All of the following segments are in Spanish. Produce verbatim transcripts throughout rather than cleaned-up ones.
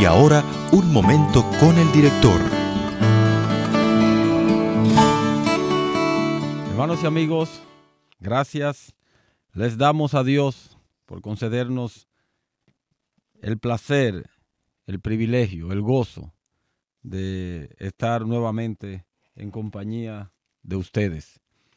Y ahora, un momento con el director. Hermanos y amigos, gracias les damos a Dios por concedernos el placer, el privilegio, el gozo de estar nuevamente en compañía de ustedes.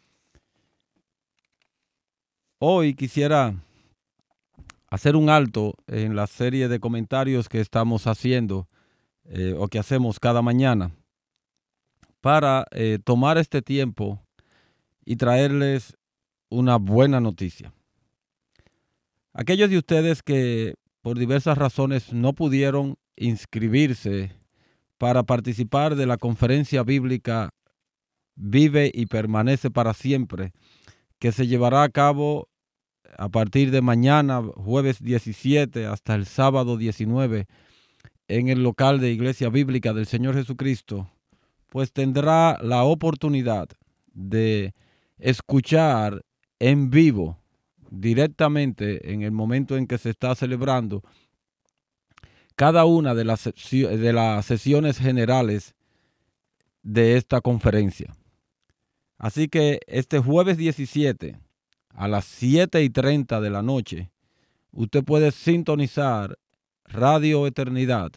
Hoy quisiera hacer un alto en la serie de comentarios que estamos haciendo eh, o que hacemos cada mañana para eh, tomar este tiempo y traerles una buena noticia. Aquellos de ustedes que por diversas razones no pudieron inscribirse para participar de la conferencia bíblica Vive y Permanece para Siempre, que se llevará a cabo a partir de mañana, jueves diecisiete, hasta el sábado diecinueve, en el local de Iglesia Bíblica del Señor Jesucristo, pues tendrá la oportunidad de escuchar en vivo, directamente en el momento en que se está celebrando, cada una de las, de las sesiones generales de esta conferencia. Así que este jueves diecisiete, a las siete y treinta de la noche, usted puede sintonizar Radio Eternidad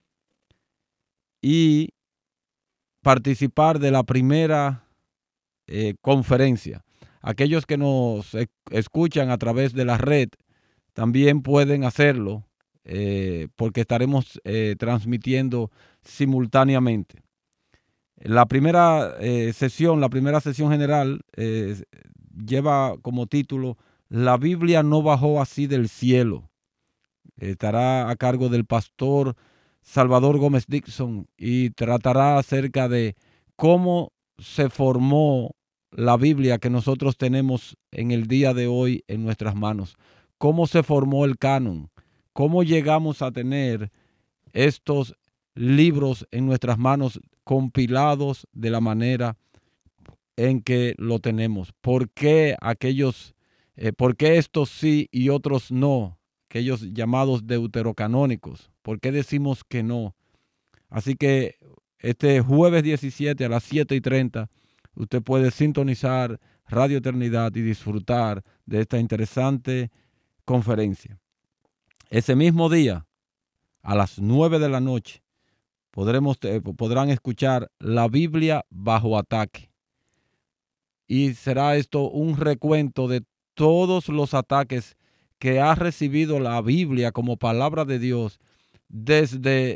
y participar de la primera eh, conferencia. Aquellos que nos escuchan a través de la red también pueden hacerlo eh, porque estaremos eh, transmitiendo simultáneamente. La primera eh, sesión, la primera sesión general eh, lleva como título La Biblia no bajó así del cielo. Estará a cargo del pastor Salvador Gómez Dixon y tratará acerca de cómo se formó la Biblia que nosotros tenemos en el día de hoy en nuestras manos. Cómo se formó el canon. Cómo llegamos a tener estos libros en nuestras manos compilados de la manera en que lo tenemos. ¿Por qué aquellos, eh, por qué estos sí y otros no? Aquellos llamados deuterocanónicos. ¿Por qué decimos que no? Así que este jueves diecisiete a las siete y treinta, usted puede sintonizar Radio Eternidad y disfrutar de esta interesante conferencia. Ese mismo día, a las nueve de la noche, podremos, eh, podrán escuchar La Biblia bajo ataque. Y será esto un recuento de todos los ataques que ha recibido la Biblia como palabra de Dios desde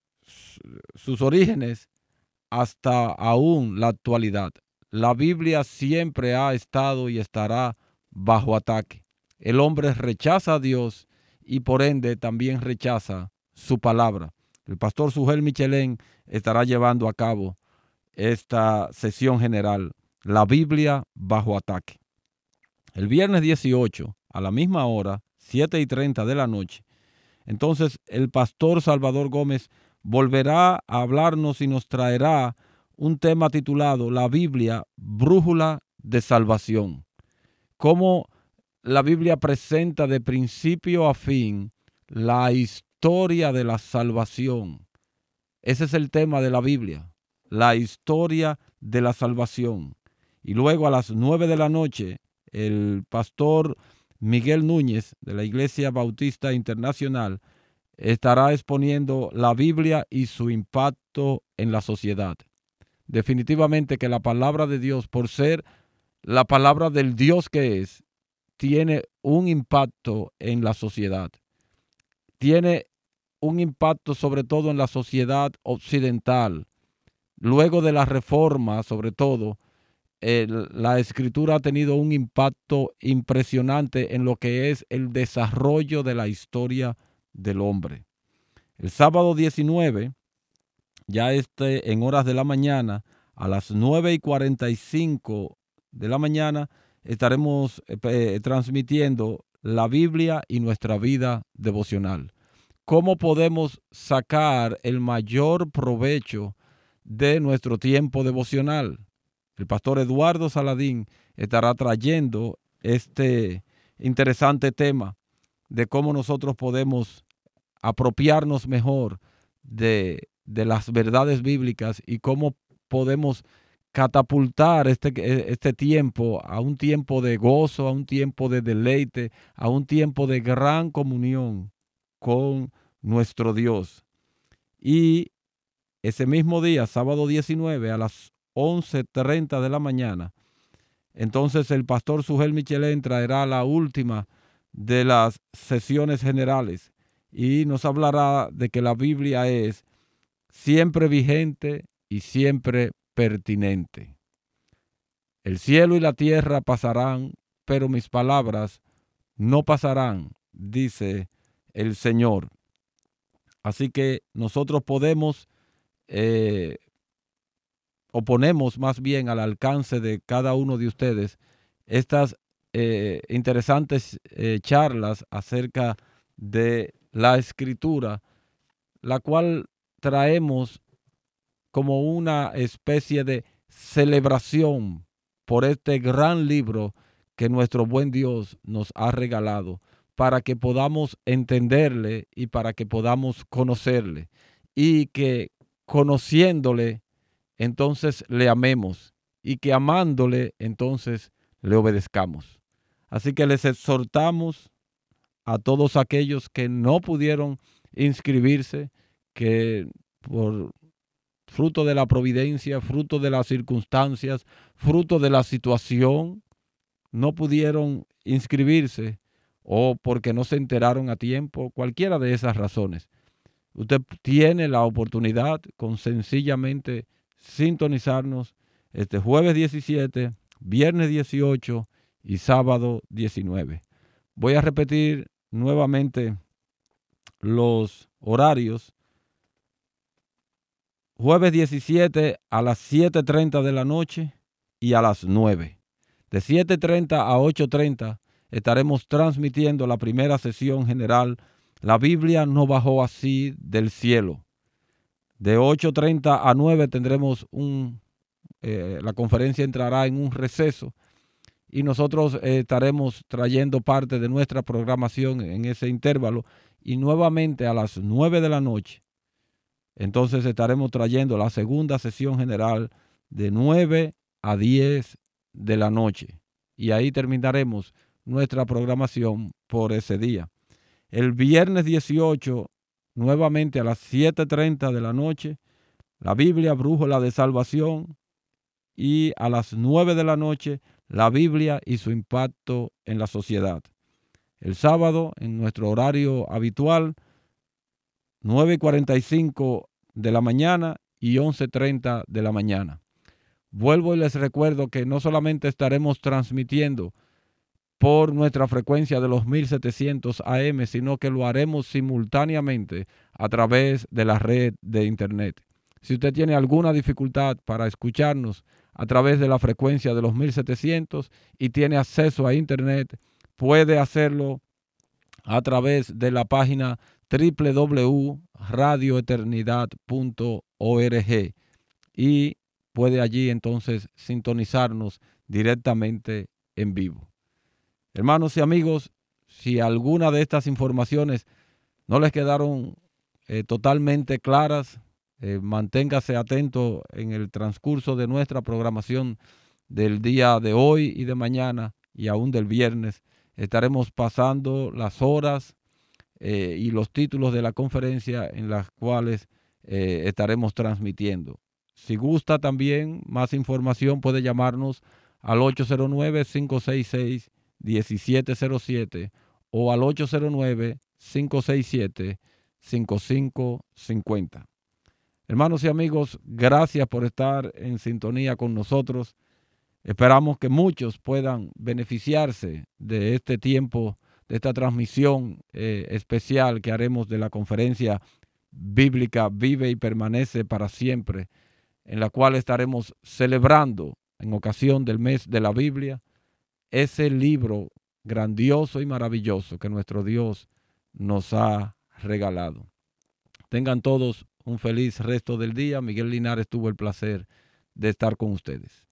sus orígenes hasta aún la actualidad. La Biblia siempre ha estado y estará bajo ataque. El hombre rechaza a Dios y por ende también rechaza su palabra. El pastor Sugel Michelén estará llevando a cabo esta sesión general, La Biblia bajo ataque. El viernes dieciocho, a la misma hora, siete y treinta de la noche, entonces el pastor Salvador Gómez volverá a hablarnos y nos traerá un tema titulado La Biblia, brújula de salvación. Cómo la Biblia presenta de principio a fin la historia de la salvación. Ese es el tema de la Biblia, la historia de la salvación. Y luego a las nueve de la noche, el pastor Miguel Núñez de la Iglesia Bautista Internacional estará exponiendo la Biblia y su impacto en la sociedad. Definitivamente que la palabra de Dios, por ser la palabra del Dios que es, tiene un impacto en la sociedad. Tiene un impacto sobre todo en la sociedad occidental. Luego de la reforma, sobre todo, eh, la escritura ha tenido un impacto impresionante en lo que es el desarrollo de la historia del hombre. El sábado diecinueve, ya este en horas de la mañana, a las nueve y cuarenta y cinco de la mañana, estaremos eh, transmitiendo la Biblia y nuestra vida devocional. ¿Cómo podemos sacar el mayor provecho de nuestro tiempo devocional? El pastor Eduardo Saladín estará trayendo este interesante tema de cómo nosotros podemos apropiarnos mejor de, de las verdades bíblicas y cómo podemos catapultar este, este tiempo a un tiempo de gozo, a un tiempo de deleite, a un tiempo de gran comunión con nuestro Dios. Y ese mismo día, sábado diecinueve, a las once treinta de la mañana, entonces el pastor Sugel Michelén traerá la última de las sesiones generales y nos hablará de que la Biblia es siempre vigente y siempre pertinente. El cielo y la tierra pasarán, pero mis palabras no pasarán, dice el Señor. Así que nosotros podemos, eh, o ponemos más bien al alcance de cada uno de ustedes estas eh, interesantes eh, charlas acerca de la Escritura, la cual traemos como una especie de celebración por este gran libro que nuestro buen Dios nos ha regalado, para que podamos entenderle y para que podamos conocerle, y que conociéndole, entonces le amemos, y que amándole, entonces le obedezcamos. Así que les exhortamos a todos aquellos que no pudieron inscribirse, que por fruto de la providencia, fruto de las circunstancias, fruto de la situación, no pudieron inscribirse o porque no se enteraron a tiempo, cualquiera de esas razones. Usted tiene la oportunidad con sencillamente sintonizarnos este jueves diecisiete, viernes dieciocho y sábado diecinueve. Voy a repetir nuevamente los horarios. Jueves diecisiete a las siete treinta de la noche y a las nueve. De siete treinta a ocho treinta estaremos transmitiendo la primera sesión general. La Biblia no bajó así del cielo. De ocho treinta a nueve tendremos un, eh, la conferencia entrará en un receso y nosotros eh, estaremos trayendo parte de nuestra programación en ese intervalo, y nuevamente a las nueve de la noche. Entonces estaremos trayendo la segunda sesión general de nueve a diez de la noche. Y ahí terminaremos nuestra programación por ese día. El viernes dieciocho, nuevamente a las siete treinta de la noche, la Biblia Brújula de Salvación. Y a las nueve de la noche, la Biblia y su impacto en la sociedad. El sábado, en nuestro horario habitual, nueve y cuarenta y cinco de la mañana y once treinta de la mañana. Vuelvo y les recuerdo que no solamente estaremos transmitiendo por nuestra frecuencia de los mil setecientos A M, sino que lo haremos simultáneamente a través de la red de Internet. Si usted tiene alguna dificultad para escucharnos a través de la frecuencia de los mil setecientos y tiene acceso a Internet, puede hacerlo a través de la página doble u doble u doble u punto radio eternidad punto org y puede allí entonces sintonizarnos directamente en vivo. Hermanos y amigos, si alguna de estas informaciones no les quedaron eh, totalmente claras, eh, manténgase atento en el transcurso de nuestra programación del día de hoy y de mañana y aún del viernes. Estaremos pasando las horas eh, y los títulos de la conferencia en las cuales eh, estaremos transmitiendo. Si gusta también más información, puede llamarnos al ocho cero nueve, cinco seis seis, uno siete cero siete o al ocho cero nueve, cinco seis siete, cinco cinco cinco cero. Hermanos y amigos, gracias por estar en sintonía con nosotros. Esperamos que muchos puedan beneficiarse de este tiempo, de esta transmisión eh, especial que haremos de la conferencia bíblica Vive y Permanece para Siempre, en la cual estaremos celebrando en ocasión del mes de la Biblia ese libro grandioso y maravilloso que nuestro Dios nos ha regalado. Tengan todos un feliz resto del día. Miguel Linares tuvo el placer de estar con ustedes.